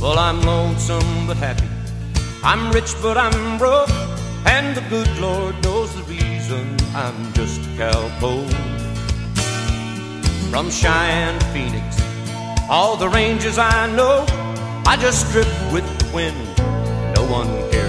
Well, I'm lonesome but happy, I'm rich but I'm broke, and the good Lord knows the reason I'm just a cowpoke. From Cheyenne to Phoenix, all the ranges I know, I just drift with the wind, no one cares